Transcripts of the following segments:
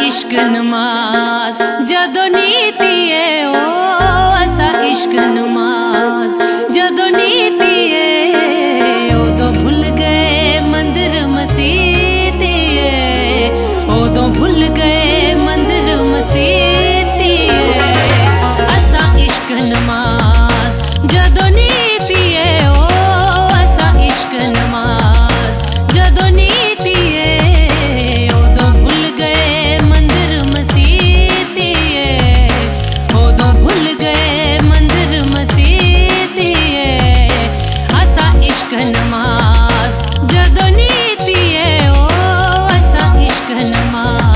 इश्क नमाज जदों नीतिए ओ असा इश्क नमाज जदों नीतिए उदों भुल गए मंदिर मसीतिए उदों भुल गए मंदिर मसीतिए असा इश्क नमाज जदों नीतिए ओ असा इश्क नमाज जदों नीतिए उदों भुल गए मंदिर मसीतिए उदों भुल गए मंदिर मसीतिए असा इश्क नमाज जदों नीतिए ओ असा इश्क नमाज।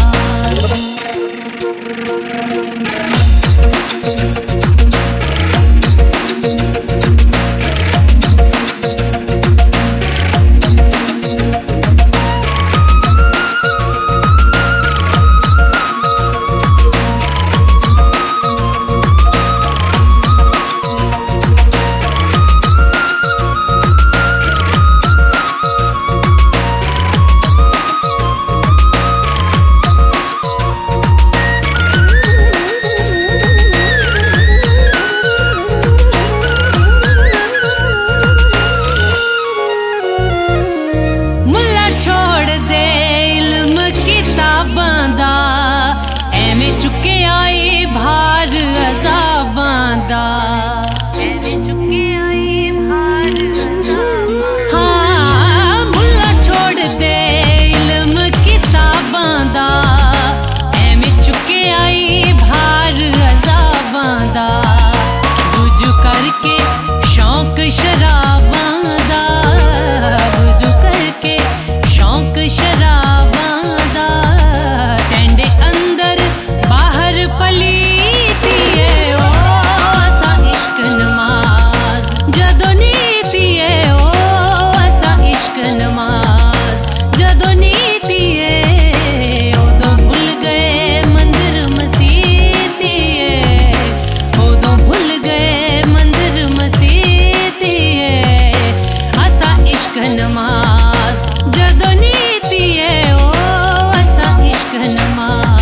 चुके आई भार अज़ाबां दा चुके आई भार हाँ मुल्ला छोड़ दे इल्म किताबां दा एवें चुके आई भार अज़ाबां दा बुझ करके शौक शराबां दा बुझ करके शौक शराबां दा टेंडे अंदर पलीतिए ओ असा इश्क नमाज जदों नीतिए ओ असा इश्क नमाज जदों नीतिए उदों भुल गए मंदिर मसीतिए उदों भुल गए मंदिर मसीतिए असा इश्क नमाज जदों नीतिए ओ असा इश्क नमाज।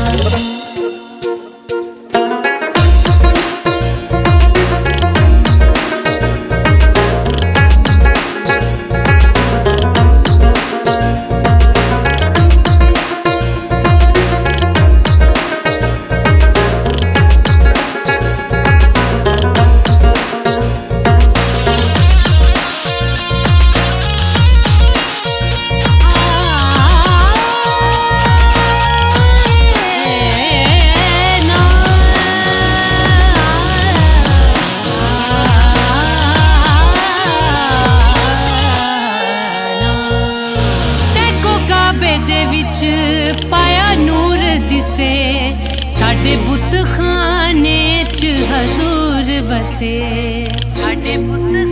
पाया नूर दिसे साडे बुत खाने च हजूर बसे साडे बुत